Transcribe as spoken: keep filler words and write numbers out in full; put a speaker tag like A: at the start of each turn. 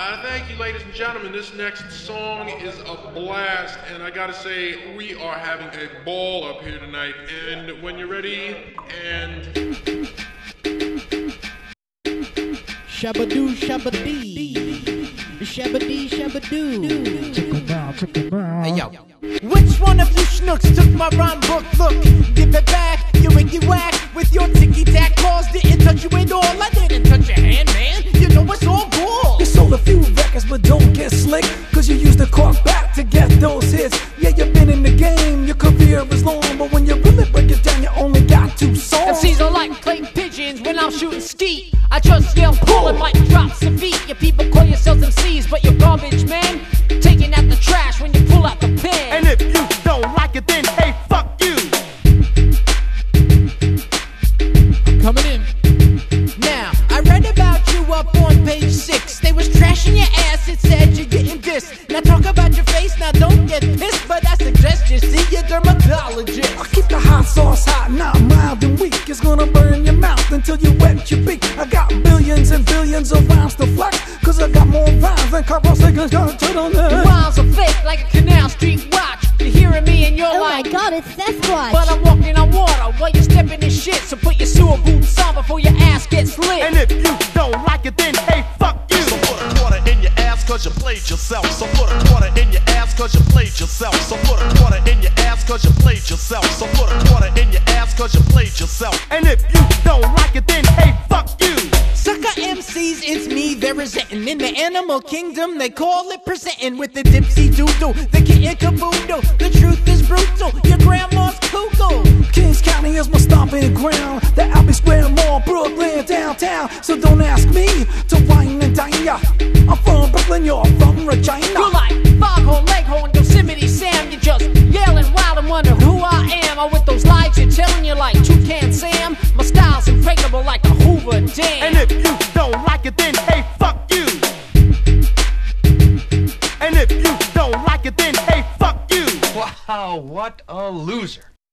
A: Uh, thank you, ladies and gentlemen. This next song is a blast, and I gotta say, we are having a ball up here tonight. And when you're ready, and...
B: Shabadoo, shabadee, shabadee, shabadoo.
C: Check 'em out, check 'em out.
B: Hey, yo. Which one of you schnooks took my rhyme book? Look, give it back, you wiggy whack. With your ticky-tack claws, didn't touch you at all. I didn't touch your hand, man. You know it's all bull.
D: You sold a few records, but don't get slick, cause you used the cork back to get those hits. Yeah, you've been in the game, your career is long, but when you really break it down, you only got two songs.
E: M Cs are like playing pigeons when I'm shooting skeet. I just yell pull and like drops of feet. Your people call yourselves M Cs, but you're garbage, man. Taking out the trash when you pull out the pen.
F: And if you don't like it, then hey, fuck you.
B: Coming in. Now, I read about you up on page six. They was trashing your ass, it said you're getting dissed. Now talk about your face, now don't get pissed, but I suggest you see your dermatologist.
D: I keep the hot sauce hot, not mild and weak. It's gonna burn your mouth until you wet your beak. I got billions and billions of rhymes to flex, cause I got more rhymes than Carl Sagan's got to on there.
E: Rhymes are fake like a Canal Street watch. You're hearing me and you're
G: Oh
E: like,
G: my god, it's Sasquatch.
E: but I'm walking on water while you're stepping in shit. So put your sewer boots on before your ass gets lit.
F: And if you don't like it, then hey, fuck you. So put a quarter in your ass cause you played yourself. So put a quarter in your ass cause you played yourself. So put a quarter in your ass cause you played yourself. So put a quarter in your ass cause you played yourself. And if you don't like it, then hey, fuck you.
B: Sucker M Cs, it's me, they're resenting. In the animal kingdom, they call it presenting. With the dipsy doodle, the kitten caboodle. The truth is brutal, your grandma's cuckoo.
D: Kings County is my stomping ground. The Albee Square Mall, Brooklyn, downtown. So don't ask me to wine and dine ya. I'm from Brooklyn, you're from Regina.
E: You're like Foghorn, Leghorn, Yosemite Sam. You're just yelling wild and wonder who I am. Or with those lies you're telling you like Toucan Sam. My style's impregnable like a Hoover Dam.
F: And if you don't like it, then hey, fuck you. And if you don't like it, then hey, fuck you.
H: Wow, what a loser.